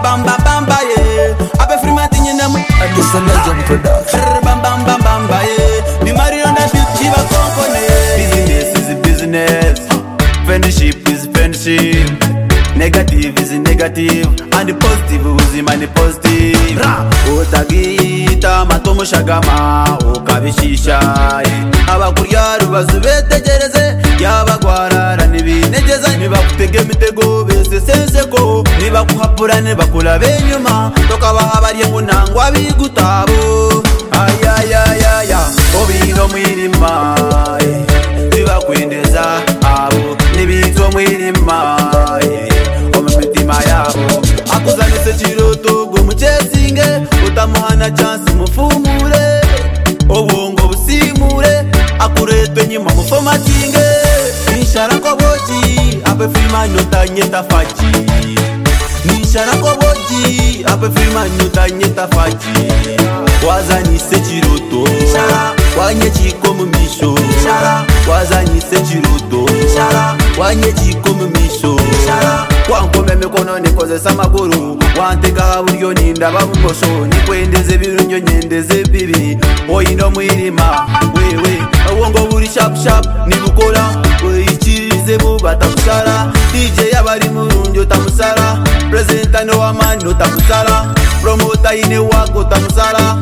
bamba bamba ye abe frima tinyina mu This a legend production. bamba bamba bamba ye ni Mario na bichiba konkone. Business is business, friendship is friendship, negative is negative, and the positive is positive. Utagita matomo shagama ukabishisha abakuryaru bazubetegereze yabagwarara nibinegeza nibakutege mitego bese senseko nibakuhapura nibakula benyuma tokabaha bariye ngunangwa bigutabo ayayayaya obino mwirima nibakwendeza abo nibito mwirima omumitima yabo akuzanise chiroto go muchesinge utamuhana chance mufumure obungo busimure akuretwe nyuma mufomatinge nishara ko boji abe frima nyotanyeta faji nishara ko boji abe frima nyotanyeta faji wazanise chiroto wanye chiko mumisho wazanise chiroto wanye chiko mumisho wankome mikono nikozesa amaguru wanteka buryo ninda babumosho nikwendeze birunyo nyendeze bibi oyino mwirima wewe wongo buri sharp sharp nibukora wichirize bubata kusara DJ yabari murunjo tamusara presenter no amano tamusara promoter ine wako tamusara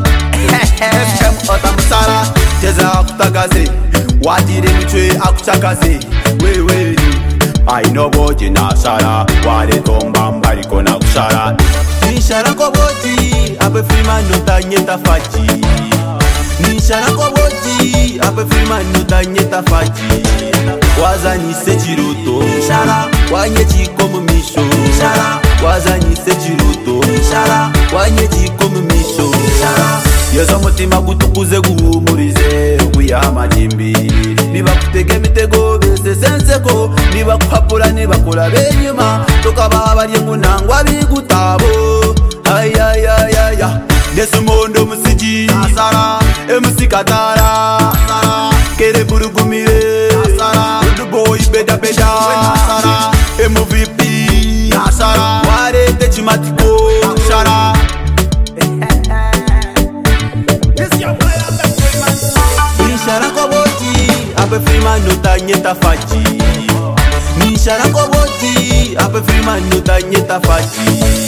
FM otamusara jeza akutagaze watire mitwe akuchakaze wewe I know boji na sara wale tomba mbariko na kusara nishara ko boji abe frima nyotanyeta faji nishara ko boji abe frima nyotanyeta faji wazanise chiruto wanye chiko mumisho wazanise chiruto wanye chiko mumisho yezo mutima gutukuze guhumurize kuyama jimbi nibakutege mitego bese senseko nibakuhapura nibakula benyuma tokabaha bariye ngunangwa bigutabo ayayayaya ndesumondo musiji asara emusikatara asara kere burugumire asara good boy beda beda asara MVP asara warete chimatiko asara nishara ko boji abe frima nyotanyeta faji nishara ko boji abe frima nyotanyeta faji